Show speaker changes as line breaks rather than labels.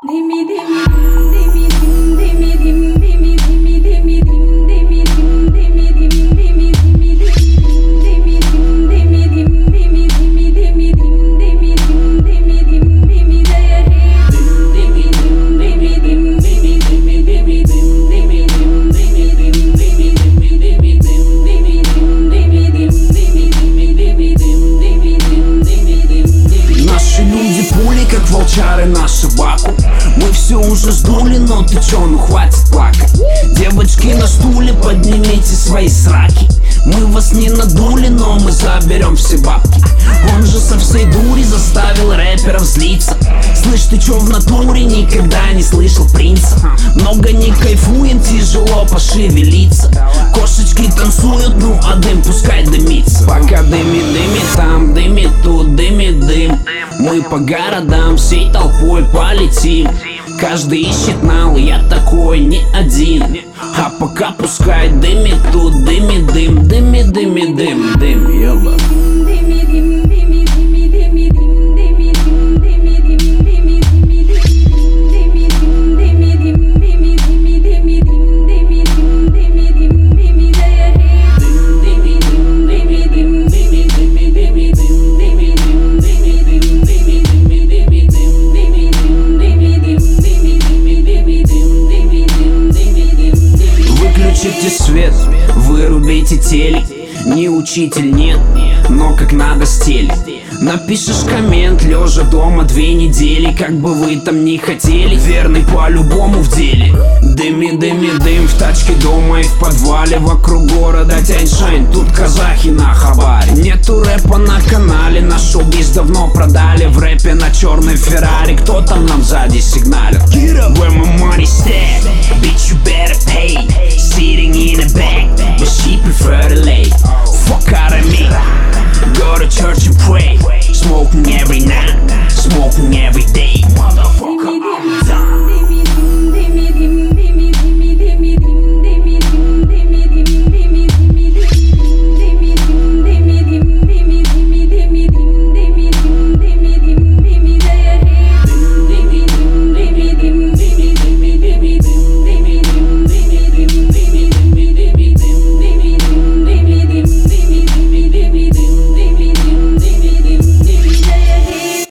Как волчары на собаку. Мы все уже сдули, но ты чё, ну хватит плакать. Девочки на стуле, поднимите свои сраки. Мы вас не надули, но мы заберем все бабки. Он же со всей дури заставил рэперов злиться. Слышь, ты чё в натуре, никогда не слышал принца? Много не кайфуем, тяжело пошевелиться. Кошечки танцуют, ну а дым пускай дымится. Пока дыми там, дыми тут, дыми дым. Мы по городам всей толпой полетим. Каждый ищет нал, я такой не один. А пока пускай дыми тут, дыми дым, дыми дыми дым, дым, ёба. Выключите свет, вырубите телек. Не учитель, нет, но как надо стелить. Напишешь коммент, лежа дома 2 недели. Как бы вы там ни хотели, верный по-любому в деле. Дыми, дыми, дым в тачке дома и в подвале. Вокруг города Тяньшань, тут казахи на хабаре. Нету рэпа на канале, наш шоу-биз давно продали. В рэпе на черной Феррари, кто там нам сзади сигналит?